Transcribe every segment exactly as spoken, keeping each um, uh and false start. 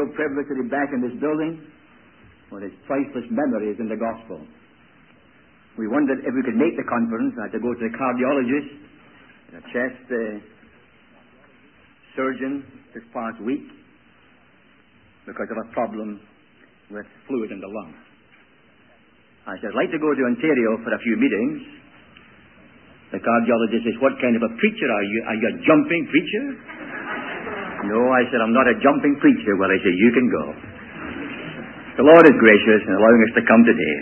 real privilege to be back in this building with its priceless memories in the gospel. We wondered if we could make the conference. I had to go to the cardiologist, a chest uh, surgeon this past week because of a problem with fluid in the lung. I said, I'd like to go to Ontario for a few meetings. The cardiologist says, what kind of a preacher are you? Are you a jumping preacher? No, I said, I'm not a jumping preacher. Well, I said, you can go. The Lord is gracious in allowing us to come today.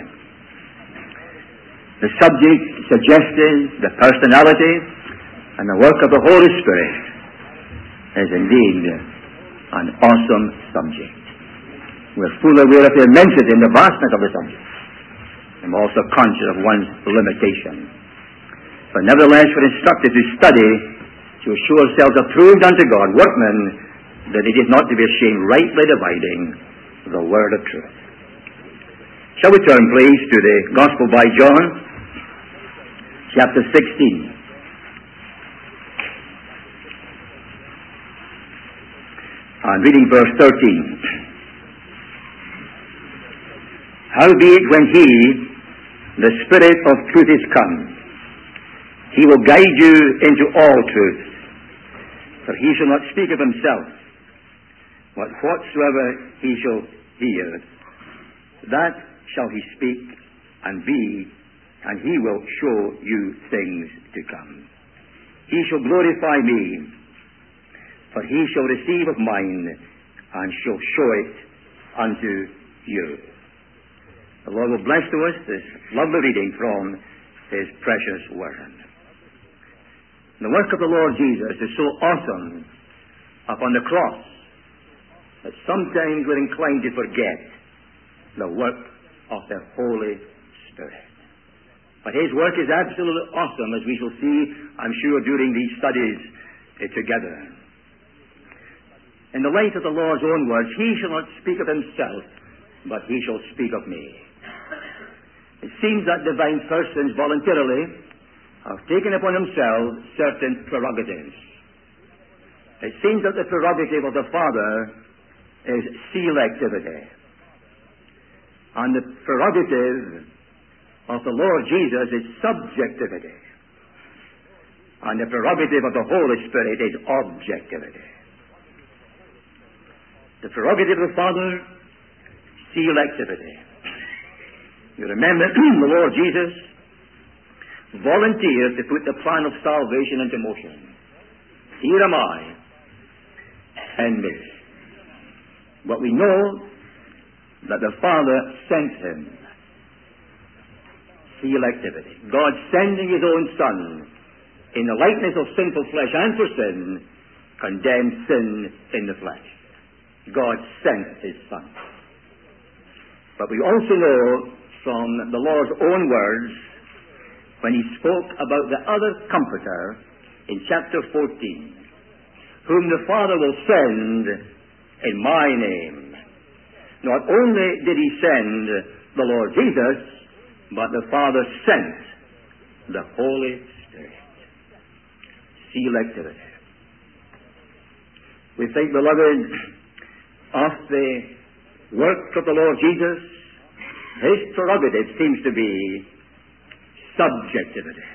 The subject suggested, the personality, and the work of the Holy Spirit is indeed an awesome subject. We're fully aware of the immensity and the vastness of the subject. I'm also conscious of one's limitation. But nevertheless, we're instructed to study to show ourselves approved unto God, workmen that it is not to be ashamed, rightly dividing the word of truth. Shall we turn, please, to the Gospel by John, chapter sixteen. And reading verse thirteen. Howbeit, when he, the Spirit of truth, is come, he will guide you into all truth. For he shall not speak of himself, but whatsoever he shall hear, that shall he speak, and be, and he will show you things to come. He shall glorify me, for he shall receive of mine, and shall show it unto you. The Lord will bless to us this lovely reading from his precious word. The work of the Lord Jesus is so awesome upon the cross that sometimes we're inclined to forget the work of the Holy Spirit. But his work is absolutely awesome, as we shall see, I'm sure, during these studies uh, together. In the light of the Lord's own words, he shall not speak of himself, but he shall speak of me. It seems that divine persons voluntarily have taken upon themselves certain prerogatives. It seems that the prerogative of the Father is selectivity. And the prerogative of the Lord Jesus is subjectivity. And the prerogative of the Holy Spirit is objectivity. The prerogative of the Father, selectivity. You remember the Lord Jesus volunteered to put the plan of salvation into motion. Here am I, and me. But we know that the Father sent him. Selectivity. God sending his own Son in the likeness of sinful flesh and for sin, condemned sin in the flesh. God sent his Son. But we also know from the Lord's own words, when he spoke about the other Comforter in chapter fourteen, whom the Father will send in my name. Not only did he send the Lord Jesus, but the Father sent the Holy Spirit. Selectivity. We think, beloved, of the work of the Lord Jesus. His prerogative seems to be subjectivity.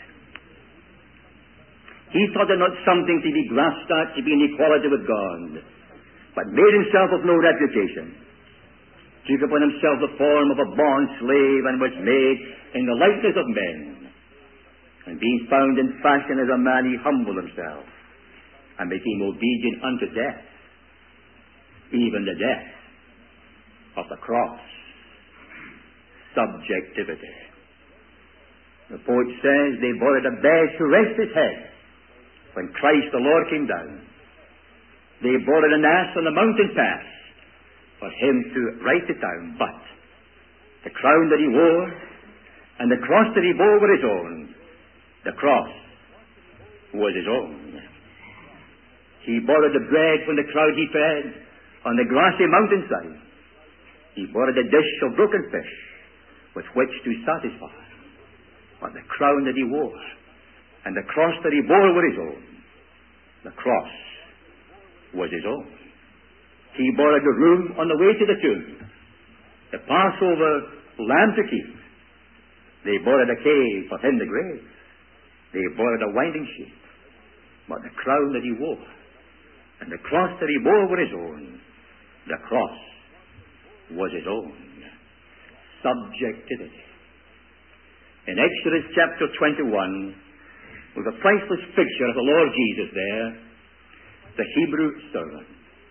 He thought it not something to be grasped at, to be in equality with God, but made himself of no reputation, took upon himself the form of a bond slave, and was made in the likeness of men. And being found in fashion as a man, he humbled himself, and became obedient unto death, even the death of the cross. Subjectivity. The poet says they borrowed a bed to rest his head when Christ the Lord came down. They borrowed an ass on the mountain pass for him to write it down. But the crown that he wore and the cross that he bore were his own. The cross was his own. He borrowed the bread from the crowd he fed on the grassy mountainside. He borrowed a dish of broken fish with which to satisfy. But the crown that he wore and the cross that he bore were his own. The cross was his own. He borrowed a room on the way to the tomb. The Passover lamb to keep. They borrowed a cave for him, the grave. They borrowed a winding sheet. But the crown that he wore and the cross that he bore were his own. The cross was his own. Subjectivity. In Exodus chapter twenty-one, with a priceless picture of the Lord Jesus there, the Hebrew servant.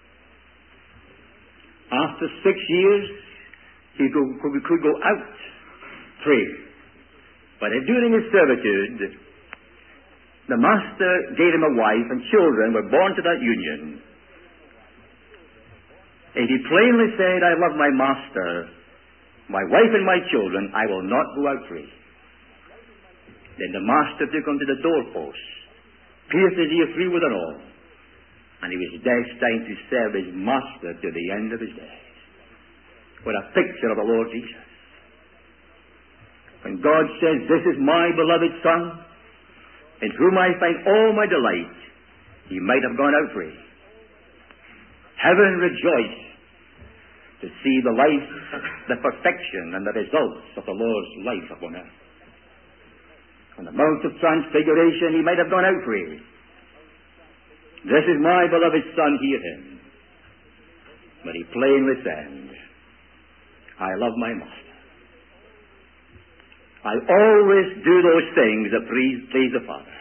After six years, he could, could, could go out free. But during his servitude, the master gave him a wife, and children were born to that union. And he plainly said, I love my master, my wife and my children, I will not go out free. Then the master took him to the doorpost, pierced his ear through with an awl, and he was destined to serve his master to the end of his days. What a picture of the Lord Jesus. When God says, this is my beloved Son, in whom I find all my delight, he might have gone out free. Heaven rejoiced to see the life, the perfection, and the results of the Lord's life upon earth. On the Mount of Transfiguration, he might have gone out free. This is my beloved Son, hear him. But he plainly said, I love my master. I always do those things that please, please the Father.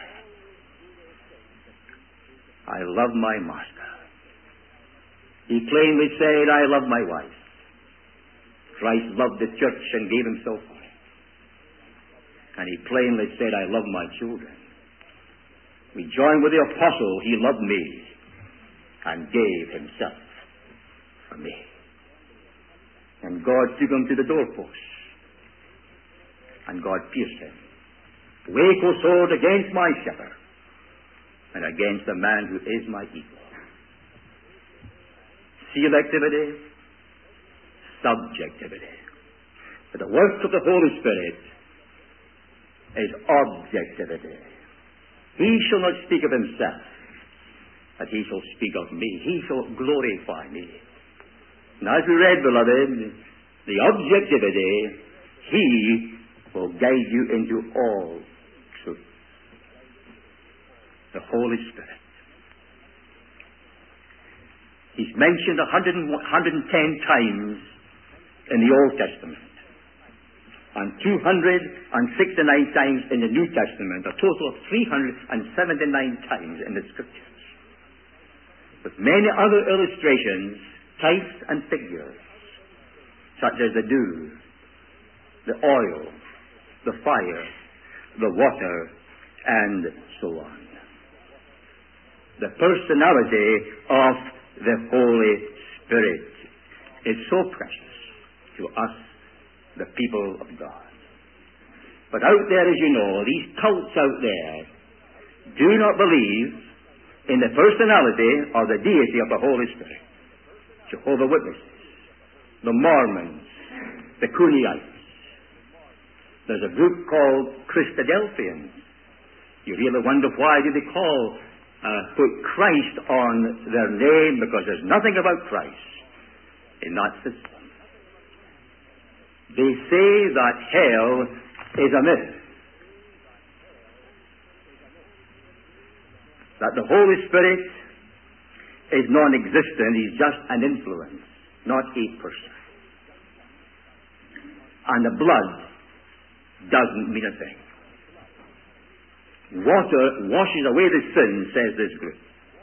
I love my master. He plainly said, I love my wife. Christ loved the church and gave himself for it. And he plainly said, I love my children. We join with the apostle, he loved me and gave himself for me. And God took him to the doorpost. And God pierced him. Waco sword against my shepherd, and against the man who is my equal. Selectivity, subjectivity. But the work of the Holy Spirit is objectivity. He shall not speak of himself, but he shall speak of me. He shall glorify me. Now, as we read, beloved, the objectivity, he will guide you into all truth. The Holy Spirit. He's mentioned one hundred ten times in the Old Testament and two hundred sixty-nine times in the New Testament, a total of three hundred seventy-nine times in the Scriptures, with many other illustrations, types and figures, such as the dew, the oil, the fire, the water, and so on. The personality of the Holy Spirit is so precious to us, the people of God. But out there, as you know, these cults out there do not believe in the personality or the deity of the Holy Spirit. Jehovah's Witnesses, the Mormons, the Cooneites. There's a group called Christadelphians. You really wonder why do they call, uh, put Christ on their name, because there's nothing about Christ in that system. They say that hell is a myth. That the Holy Spirit is non-existent. He's just an influence, not a person. And the blood doesn't mean a thing. Water washes away the sin, says this group.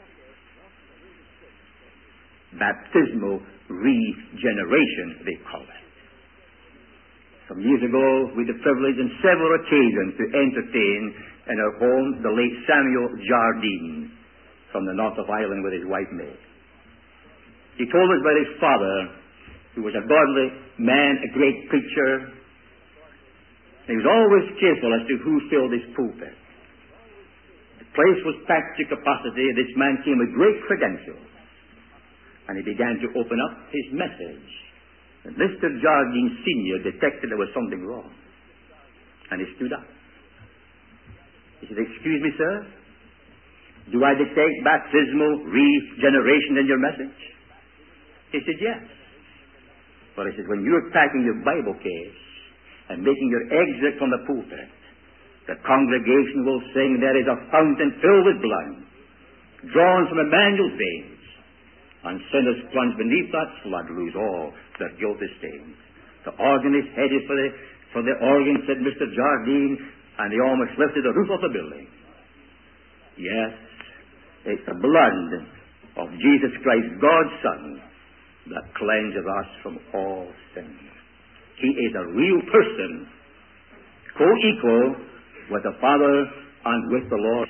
Baptismal regeneration, they call it. Some years ago, we had the privilege on several occasions to entertain in our home the late Samuel Jardine from the north of Ireland with his wife May. He told us about his father, who was a godly man, a great preacher. He was always careful as to who filled his pulpit. The place was packed to capacity. This man came with great credentials. And he began to open up his message. And Mister Jardine Senior detected there was something wrong. And he stood up. He said, "Excuse me, sir. Do I detect baptismal regeneration in your message?" He said, yes. But he said, when you're packing your Bible case and making your exit from the pulpit, the congregation will sing, there is a fountain filled with blood, drawn from Emmanuel's veins, and sinners plunged beneath that flood lose all their guilty stains. The organist headed for the, for the organ, said Mister Jardine, and they almost lifted the roof of the building. Yes, it's the blood of Jesus Christ, God's Son, that cleanses us from all sin. He is a real person, co-equal with the Father and with the Lord.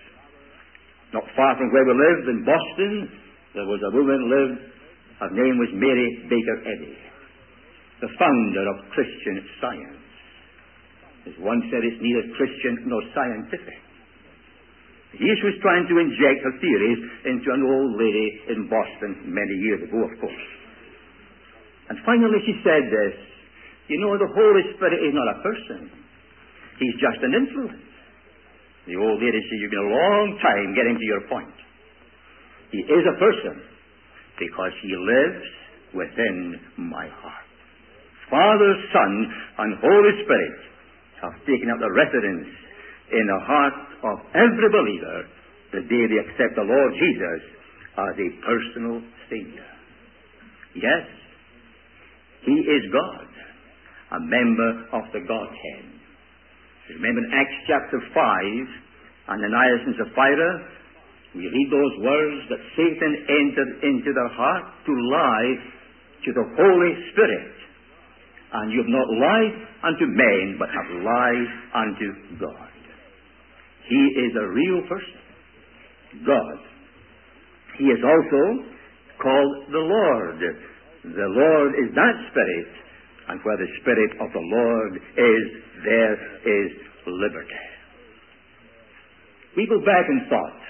Not far from where we lived in Boston, there was a woman lived, her name was Mary Baker Eddy, the founder of Christian Science. As one said, it's neither Christian nor scientific. She was trying to inject her theories into an old lady in Boston many years ago, of course. And finally she said this, you know, the Holy Spirit is not a person. He's just an influence. The old lady said, you've been a long time getting to your point. He is a person because he lives within my heart. Father, Son, and Holy Spirit have taken up the residence in the heart of every believer the day they accept the Lord Jesus as a personal Savior. Yes, he is God, a member of the Godhead. Remember in Acts chapter five, Ananias and Sapphira, we read those words that Satan entered into their heart to lie to the Holy Spirit. And you have not lied unto men, but have lied unto God. He is a real person, God. He is also called the Lord. The Lord is that Spirit, and where the Spirit of the Lord is, there is liberty. We go back in thought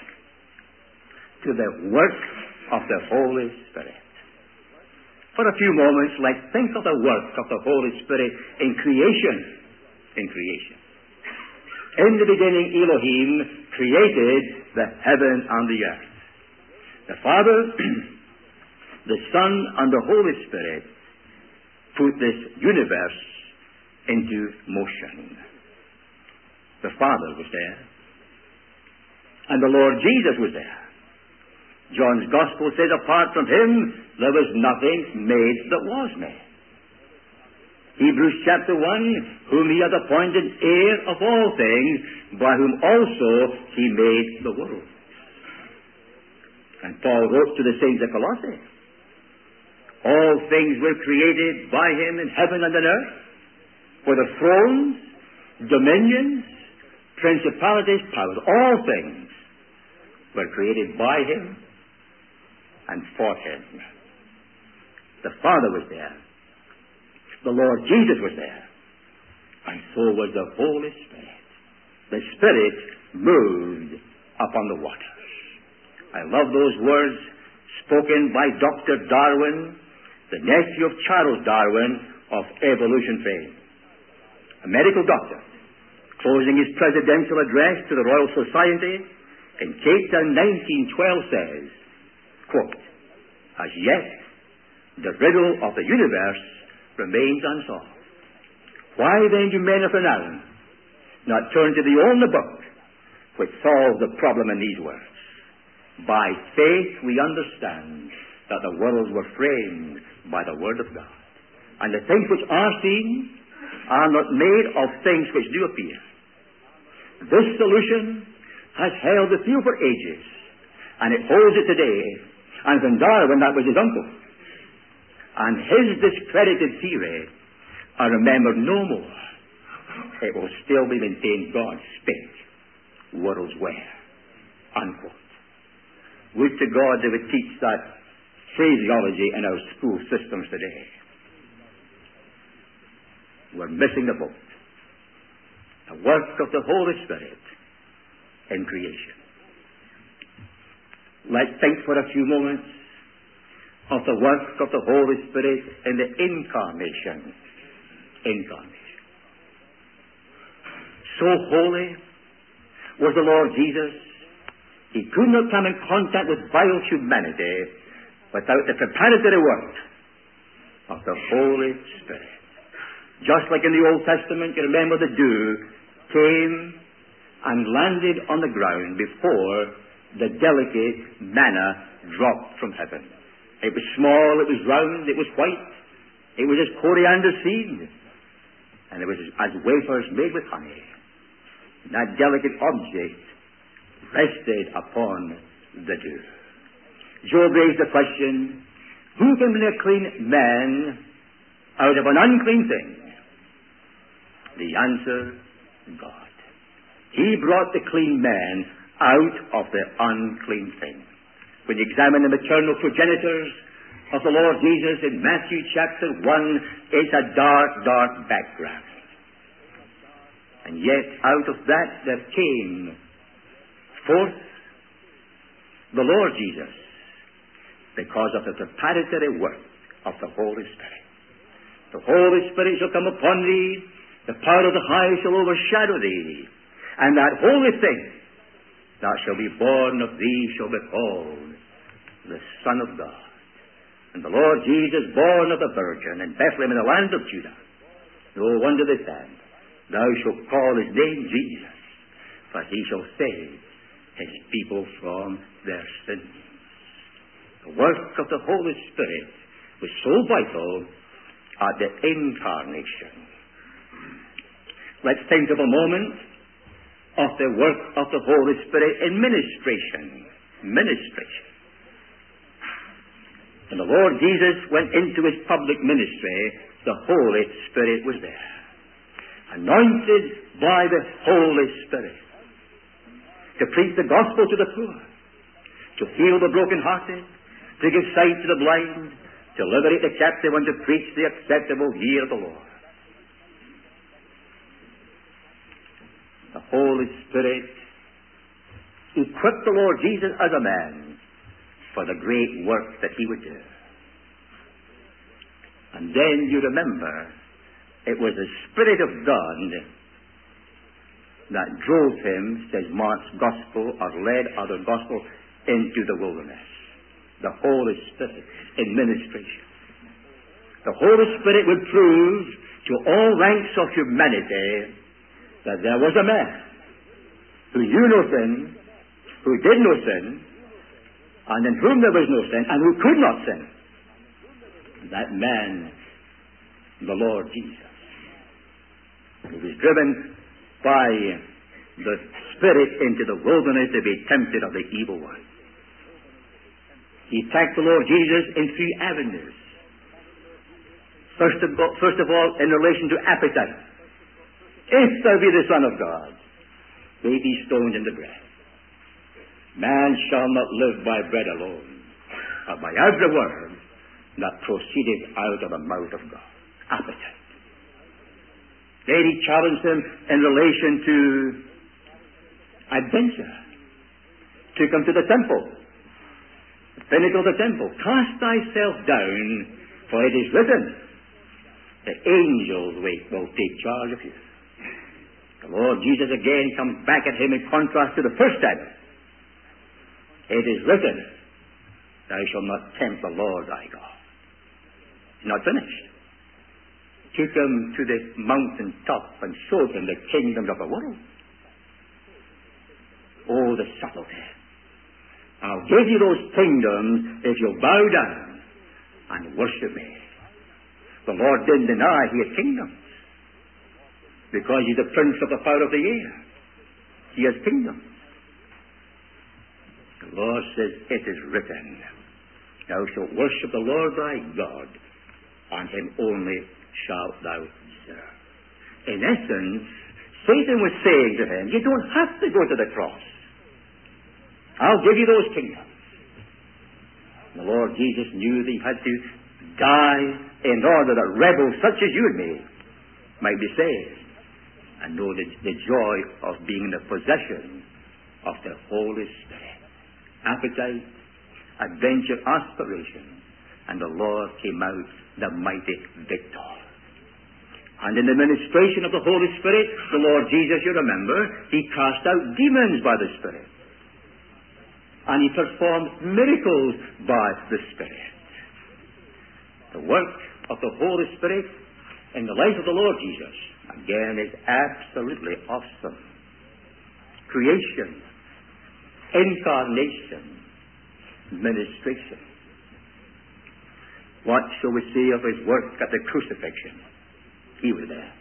to the work of the Holy Spirit. For a few moments, let's think of the work of the Holy Spirit in creation. In creation. In the beginning, Elohim created the heaven and the earth. The Father, the Son, and the Holy Spirit put this universe into motion. The Father was there, and the Lord Jesus was there. John's Gospel says, apart from him, there was nothing made that was made. Hebrews chapter one, whom he hath appointed heir of all things, by whom also he made the world. And Paul wrote to the saints of Colossae, all things were created by him in heaven and on earth, whether thrones, dominions, principalities, powers, all things were created by him and for him. The Father was there. The Lord Jesus was there. And so was the Holy Spirit. The Spirit moved upon the waters. I love those words spoken by Doctor Darwin, the nephew of Charles Darwin of evolution fame. A medical doctor, closing his presidential address to the Royal Society in Cape Town nineteen twelve says, quote, as yet the riddle of the universe remains unsolved. Why then do men of renown not turn to the only book which solves the problem in these words? By faith we understand that the worlds were framed by the Word of God, and the things which are seen are not made of things which do appear. This solution has held the field for ages, and it holds it today. And from Darwin, that was his uncle. And his discredited theory are remembered no more. It will still be maintained, God spake, worlds were. Unquote. Would to God they would teach that phraseology in our school systems today. We're missing the boat. The work of the Holy Spirit in creation. Let's think for a few moments of the work of the Holy Spirit in the incarnation. Incarnation. So holy was the Lord Jesus, he could not come in contact with vile humanity without the preparatory work of the Holy Spirit. Just like in the Old Testament, you remember the dew came and landed on the ground before the delicate manna dropped from heaven. It was small, it was round, it was white, it was as coriander seed, and it was as wafers made with honey. That delicate object rested upon the dew. Job raised the question, who can bring a clean man out of an unclean thing? The answer, God. He brought the clean man out of the unclean thing. When you examine the maternal progenitors of the Lord Jesus in Matthew chapter one, it's a dark, dark background. And yet out of that there came forth the Lord Jesus because of the preparatory work of the Holy Spirit. The Holy Spirit shall come upon thee, the power of the high shall overshadow thee, and that holy thing that shall be born of thee shall be called the Son of God. And the Lord Jesus, born of the Virgin in Bethlehem in the land of Judah, no wonder they said, thou shalt call his name Jesus, for he shall save his people from their sins. The work of the Holy Spirit was so vital at the incarnation. Let's think of a moment of the work of the Holy Spirit in ministration. Ministration. When the Lord Jesus went into his public ministry, the Holy Spirit was there, anointed by the Holy Spirit, to preach the gospel to the poor, to heal the brokenhearted, to give sight to the blind, to liberate the captive, and to preach the acceptable year of the Lord. The Holy Spirit equipped the Lord Jesus as a man for the great work that he would do. And then you remember, it was the Spirit of God that drove him, says Mark's Gospel, or led other Gospel, into the wilderness. The Holy Spirit in ministration. The Holy Spirit would prove to all ranks of humanity that there was a man who knew no sin, who did no sin, and in whom there was no sin, and who could not sin. That man, the Lord Jesus, who was driven by the Spirit into the wilderness to be tempted of the evil one. He attacked the Lord Jesus in three avenues. First of all, first of all in relation to appetite. If thou be the Son of God, lay these stones into bread. Man shall not live by bread alone, but by every word that proceedeth out of the mouth of God. Appetite. Then he challenged him in relation to adventure. Took him to the temple, the pinnacle of the temple. Cast thyself down, for it is written, the angels will take charge of you. The Lord Jesus again comes back at him in contrast to the first time. It is written, thou shalt not tempt the Lord thy God. It's not finished. Took him to the mountain top and showed him the kingdoms of the world. Oh, the subtlety. I'll give you those kingdoms if you bow down and worship me. The Lord didn't deny he had kingdoms, because he's the prince of the power of the air. He has kingdoms. The Lord says, it is written, thou shalt worship the Lord thy God, and him only shalt thou serve. In essence, Satan was saying to him, you don't have to go to the cross. I'll give you those kingdoms. The Lord Jesus knew that he had to die in order that rebels such as you and me might be saved and know the, the joy of being in the possession of the Holy Spirit. Appetite, adventure, aspiration, and the Lord came out the mighty victor. And in the ministration of the Holy Spirit, the Lord Jesus, you remember, he cast out demons by the Spirit. and he performed miracles by the Spirit. The work of the Holy Spirit in the life of the Lord Jesus, again, is absolutely awesome. Creation, incarnation, ministration. What shall we say of his work at the crucifixion? He was there.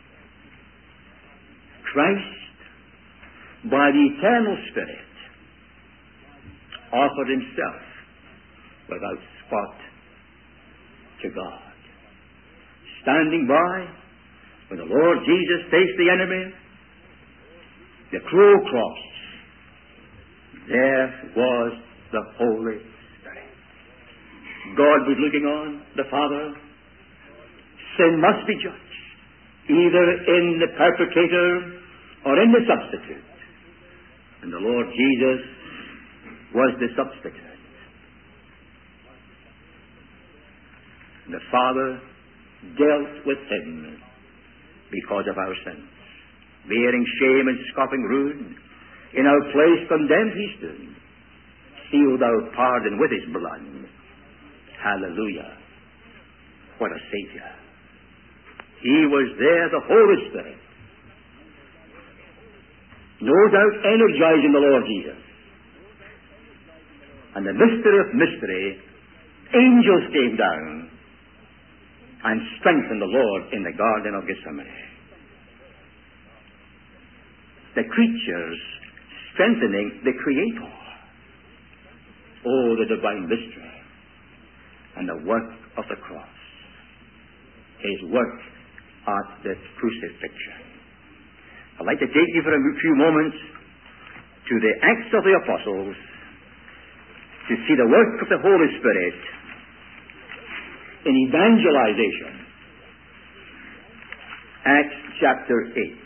Christ, by the eternal Spirit, offered himself without spot to God. Standing by, when the Lord Jesus faced the enemy, the cruel cross, there was the Holy Spirit. God was looking on, the Father. Sin must be judged, either in the perpetrator or in the substitute. And the Lord Jesus was the substitute. And the Father dealt with him because of our sins. Bearing shame and scoffing ruin, in our place condemned he stood, sealed our pardon with his blood. Hallelujah. What a Savior. He was there, the Holy Spirit, no doubt energizing the Lord Jesus. And the mystery of mystery, angels came down and strengthened the Lord in the Garden of Gethsemane. The creatures strengthening the Creator. Oh, the divine mystery and the work of the cross. His work at the crucifixion. I'd like to take you for a few moments to the Acts of the Apostles to see the work of the Holy Spirit in evangelization. Acts chapter eight.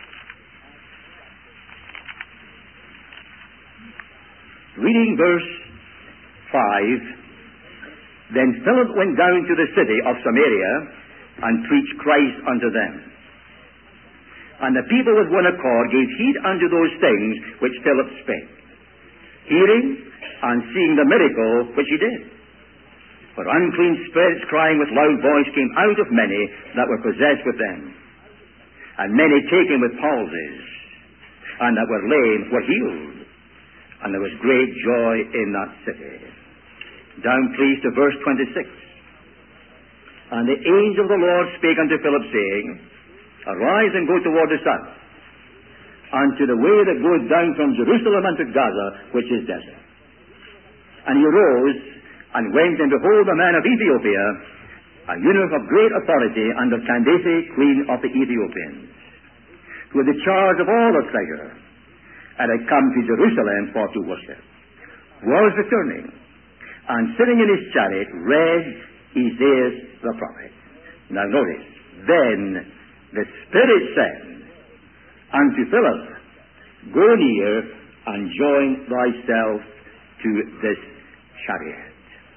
Reading verse five, then Philip went down to the city of Samaria and preached Christ unto them. And the people with one accord gave heed unto those things which Philip spake, hearing and seeing the miracle which he did. For unclean spirits crying with loud voice came out of many that were possessed with them. And many taken with palsies, and that were lame were healed. And there was great joy in that city. Down please to verse twenty-six. And the angel of the Lord spake unto Philip, saying, Arise and go toward the south, unto the way that goeth down from Jerusalem unto Gaza, which is desert. And he arose and went, and behold, a man of Ethiopia, a eunuch of great authority under Candace, queen of the Ethiopians, who had the charge of all the treasure, and had come to Jerusalem for to worship, was returning, and sitting in his chariot read Isaiah the prophet. Now notice, then the Spirit said unto Philip, Go near and join thyself to this chariot.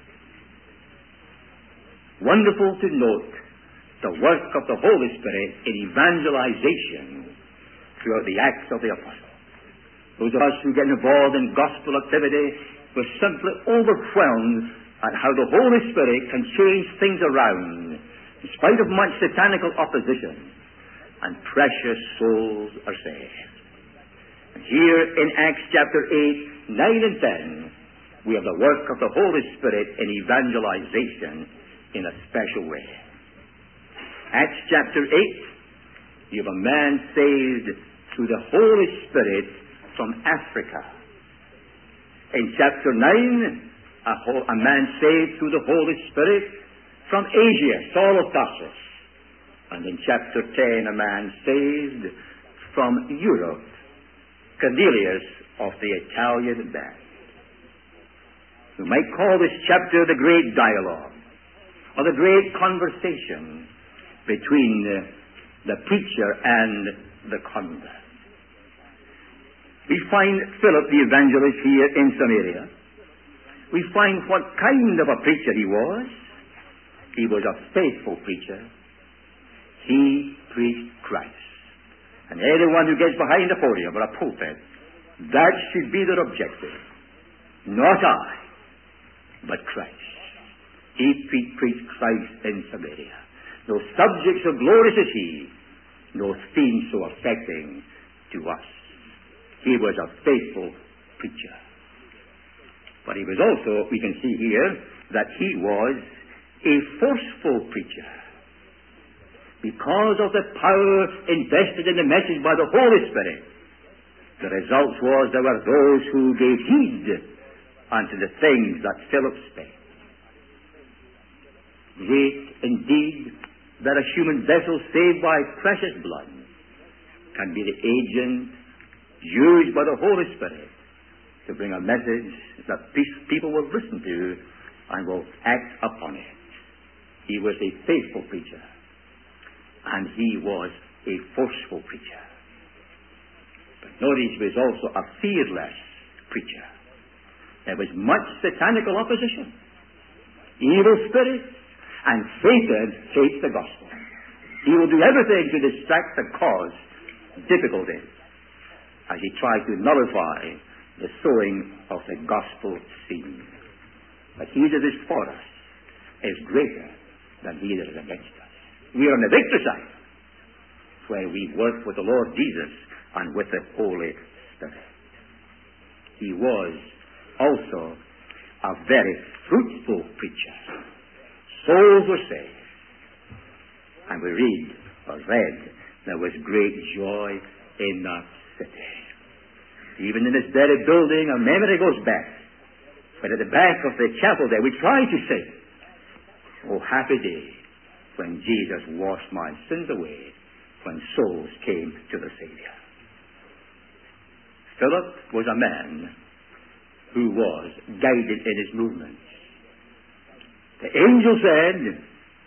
Wonderful to note the work of the Holy Spirit in evangelization throughout the Acts of the Apostles. Those of us who get involved in gospel activity were simply overwhelmed at how the Holy Spirit can change things around in spite of much satanical opposition, and precious souls are saved. And here in Acts chapter eight, nine and ten, we have the work of the Holy Spirit in evangelization in a special way. Acts chapter eight, you have a man saved through the Holy Spirit from Africa. In chapter nine, a, whole, a man saved through the Holy Spirit from Asia, Saul of Tarsus. And in chapter ten, a man saved from Europe, Cornelius of the Italian band. We might call this chapter the great dialogue, or the great conversation between the, the preacher and the convert. We find Philip the evangelist here in Samaria. We find what kind of a preacher he was. He was a faithful preacher. He preached Christ. And anyone who gets behind a podium or a pulpit, that should be their objective. Not I, but Christ. He pre- preached Christ in Samaria. No subject so glorious as he, no theme so affecting to us. He was a faithful preacher. But he was also, we can see here, that he was a forceful preacher. Because of the power invested in the message by the Holy Spirit, the result was there were those who gave heed unto the things that Philip spake. Great indeed that a human vessel saved by precious blood can be the agent used by the Holy Spirit to bring a message that people will listen to and will act upon it. He was a faithful preacher, and he was a forceful preacher. But notice he was also a fearless preacher. There was much satanical opposition, evil spirits, and Satan hates the gospel. He will do everything to distract the cause, difficulties, as he tries to nullify the sowing of the gospel seed. But he that is for us is greater than he that is against us. We are on the victory side, where we work with the Lord Jesus and with the Holy Spirit. He was also a very fruitful preacher. Souls were saved. And we read, or read, there was great joy in that city. Even in this very building, our memory goes back. But at the back of the chapel there, we try to sing, "Oh, happy day when Jesus washed my sins away, when souls came to the Savior." Philip was a man who was guided in his movements. The angel said,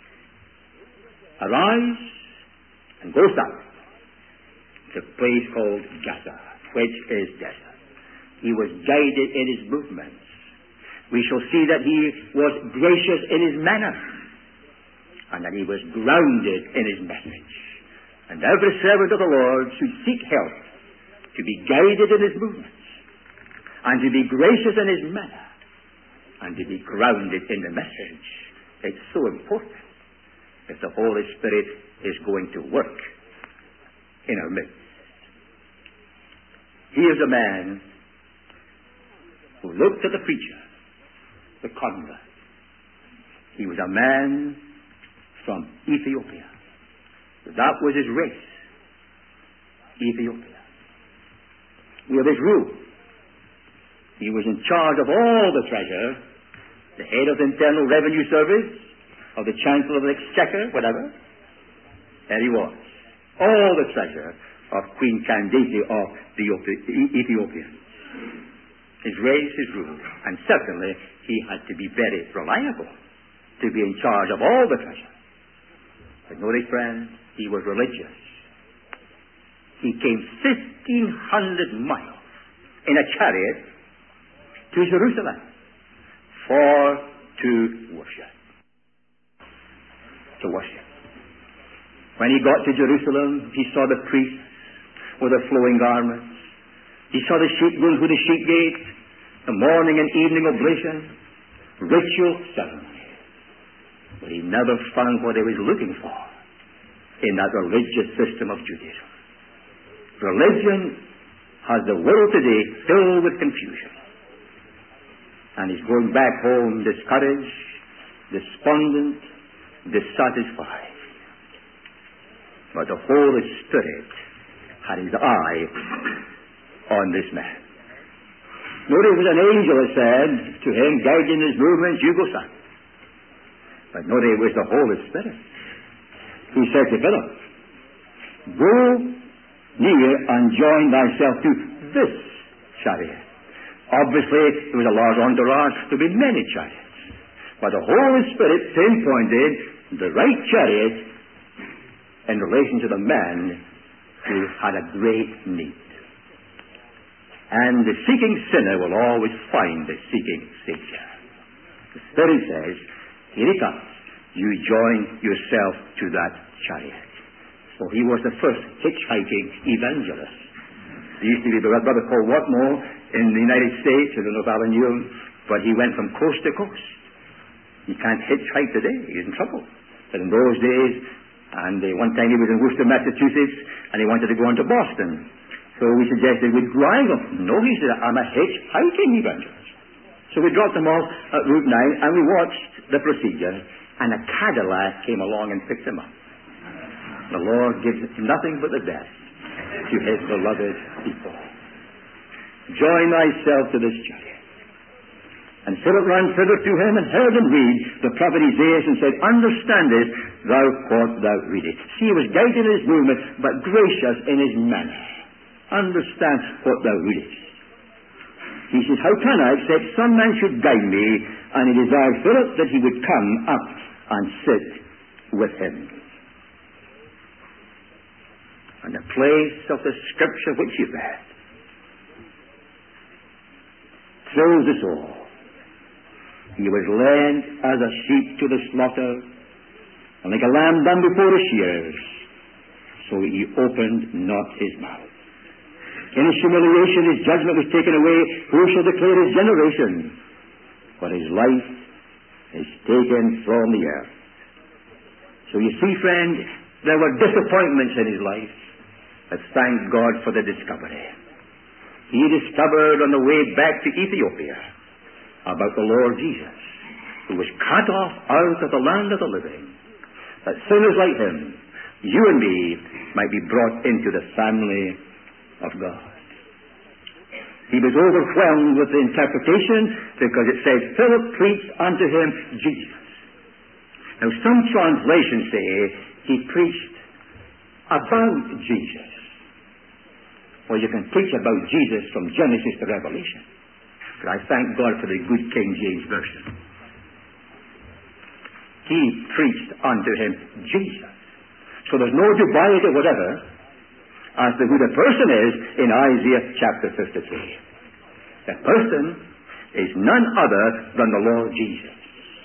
"Arise and go south to a place called Gaza," which is desert. He was guided in his movements. We shall see that he was gracious in his manner, and that he was grounded in his message. And every servant of the Lord should seek help to be guided in his movements, and to be gracious in his manner, and to be grounded in the message. It's so important if the Holy Spirit is going to work in our midst. Here's a man who looked at the preacher, the convert. He was a man from Ethiopia. That was his race, Ethiopia. We have his rule. He was in charge of all the treasure, the head of the Internal Revenue Service, of the Chancellor of the Exchequer, whatever. There he was. All the treasure of Queen Candace of the Ethiopians. His race, his rule. And certainly he had to be very reliable to be in charge of all the treasure. But notice, friends, he was religious. He came fifteen hundred miles in a chariot to Jerusalem for to worship. To worship. When he got to Jerusalem, he saw the priests with their flowing garments. He saw the sheep going through the sheep gate, the morning and evening oblation, ritual ceremony. But he never found what he was looking for in that religious system of Judaism. Religion has the world today filled with confusion. And he's going back home discouraged, despondent, dissatisfied. But the Holy Spirit had his eye on this man. Notice it was an angel that said to him, guiding his movements, "You go south." But notice it was the Holy Spirit who said to Philip, "Go near and join thyself to this chariot." Obviously, there was a large entourage, there would be many chariots. But the Holy Spirit pinpointed the right chariot in relation to the man who had a great need. And the seeking sinner will always find the seeking Savior. The Spirit says, "Here he comes. You join yourself to that chariot." So he was the first hitchhiking evangelist. There used to be a brother called Watmore. in the United States. I don't know if Alan knew him, but he went from coast to coast. You can't hitchhike today. He's in trouble. But in those days, and uh, one time he was in Worcester, Massachusetts, and he wanted to go on to Boston. So we suggested we'd drive him. No, he said, I'm a hitchhiking evangelist. So we dropped him off at Route nine, and we watched the procedure, and a Cadillac came along and picked him up. The Lord gives nothing but the best to his beloved people. Join thyself to this chariot. And Philip ran thither to him and heard him read the prophet Isaiah and said, Understandest thou what thou readest? See, he was guided in his movement, but gracious in his manner. Understand what thou readest. He says, How can I, except some man should guide me? And he desired Philip that he would come up and sit with him. And the place of the scripture which you read thrills us all. He was led as a sheep to the slaughter, and like a lamb dumb before the shearers, so he opened not his mouth. In his humiliation his judgment was taken away. Who shall declare his generation? But his life is taken from the earth. So you see, friend, there were disappointments in his life, but thank God for the discovery. He discovered on the way back to Ethiopia about the Lord Jesus, who was cut off out of the land of the living, that sinners like him, you and me, might be brought into the family of God. He was overwhelmed with the interpretation because it says, Philip preached unto him Jesus. Now some translations say he preached about Jesus. Well, you can preach about Jesus from Genesis to Revelation. But I thank God for the good King James Version. He preached unto him Jesus. So there's no debate or whatever as to who the person is in Isaiah chapter fifty-three. The person is none other than the Lord Jesus.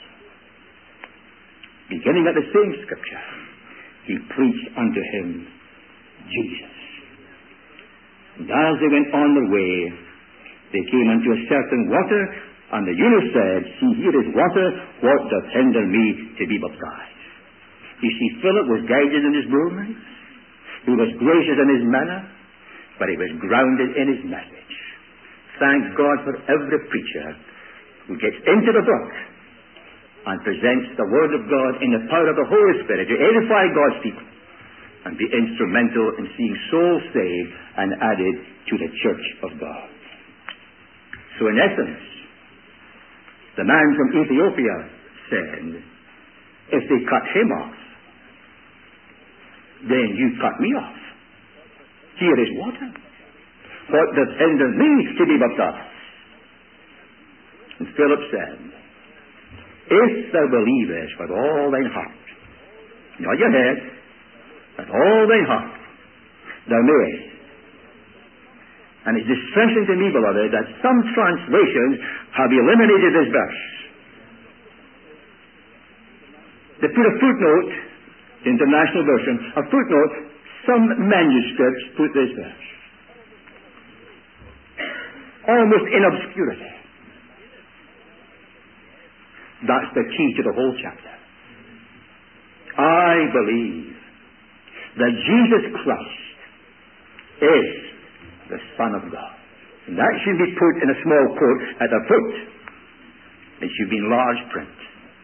Beginning at the same scripture, he preached unto him Jesus. And as they went on their way, they came unto a certain water, and the eunuch said, See, here is water, what doth hinder me to be baptized? You see, Philip was guided in his movements, he was gracious in his manner, but he was grounded in his message. Thank God for every preacher who gets into the book and presents the Word of God in the power of the Holy Spirit to edify God's people and be instrumental in seeing souls saved and added to the church of God. So in essence, the man from Ethiopia said, if they cut him off, then you cut me off. Here is water. What doth hinder me to be baptized? And Philip said, If thou believest with all thine heart, not your head, with all thine heart, thou mayest. And it's distressing to me, beloved, that some translations have eliminated this verse. They put a footnote, the International Version, a footnote, some manuscripts put this verse. Almost in obscurity. That's the key to the whole chapter. I believe that Jesus Christ is the Son of God. And that should be put in a small quote at the foot. It should be in large print.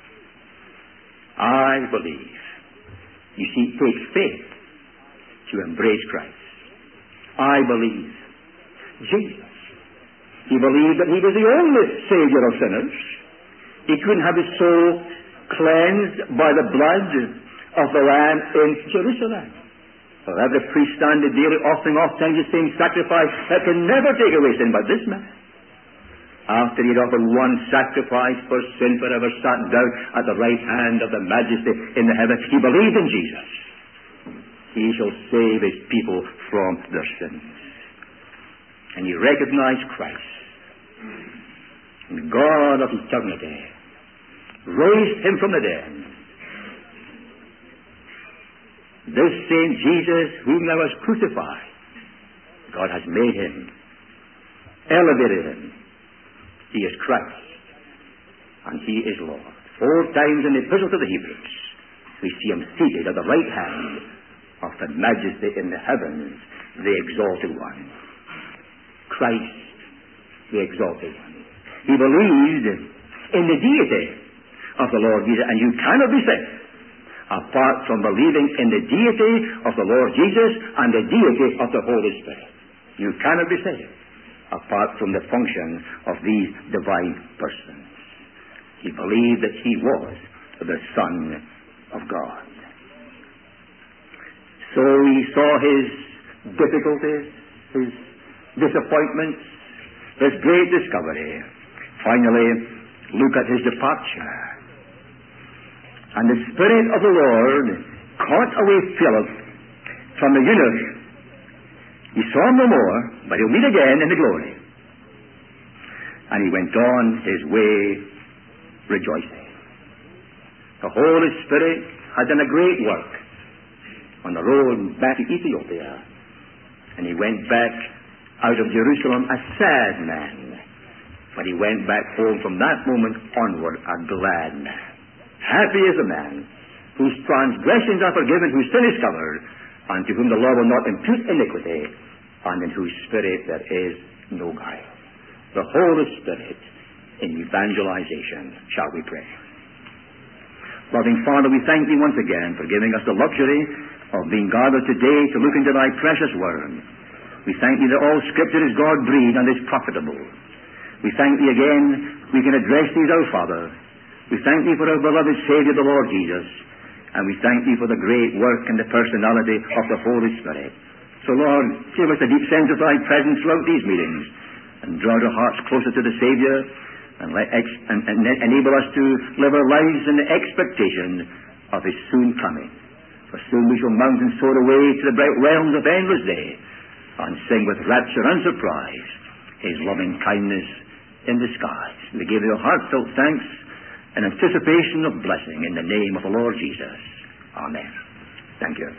I believe. You see, it takes faith to embrace Christ. I believe Jesus. He believed that he was the only Savior of sinners. He couldn't have his soul cleansed by the blood of the Lamb in Jerusalem. For every priest standing daily offering oftentimes the same sacrifice that can never take away sin, but this man, after he had offered one sacrifice for sin forever, sat down at the right hand of the Majesty in the heavens. He believed in Jesus. He shall save his people from their sins. And he recognized Christ. And God of eternity raised him from the dead. This same Jesus whom thou hast crucified, God has made him elevated him. He is Christ, and he is Lord. Four times in the Epistle to the Hebrews, we see him seated at the right hand of the Majesty in the heavens, the Exalted One. Christ, the Exalted One. He believed in the deity of the Lord Jesus, and you cannot be saved apart from believing in the deity of the Lord Jesus and the deity of the Holy Spirit. You cannot be saved apart from the function of these divine persons. He believed that he was the Son of God. So he saw his difficulties, his disappointments, his great discovery. Finally, look at his departure. And the Spirit of the Lord caught away Philip from the eunuch. He saw him no more, but he'll meet again in the glory. And he went on his way rejoicing. The Holy Spirit had done a great work on the road back to Ethiopia. And he went back out of Jerusalem a sad man. But he went back home from that moment onward a glad man. Happy is the man whose transgressions are forgiven, whose sin is covered, and to whom the Lord will not impute iniquity, and in whose spirit there is no guile. The Holy Spirit in evangelization. Shall we pray? Loving Father, we thank Thee once again for giving us the luxury of being gathered today to look into Thy precious Word. We thank Thee that all Scripture is God-breathed and is profitable. We thank Thee again we can address Thee as our Father. We thank Thee for our beloved Savior, the Lord Jesus. And we thank Thee for the great work and the personality of the Holy Spirit. So, Lord, give us a deep sense of Thy presence throughout these meetings, and draw our hearts closer to the Savior, and, let ex- and, and enable us to live our lives in the expectation of His soon coming. For soon we shall mount and soar away to the bright realms of endless day, and sing with rapture and surprise His loving kindness in the skies. We give Thee our heartfelt thanks in anticipation of blessing in the name of the Lord Jesus. Amen. Thank you.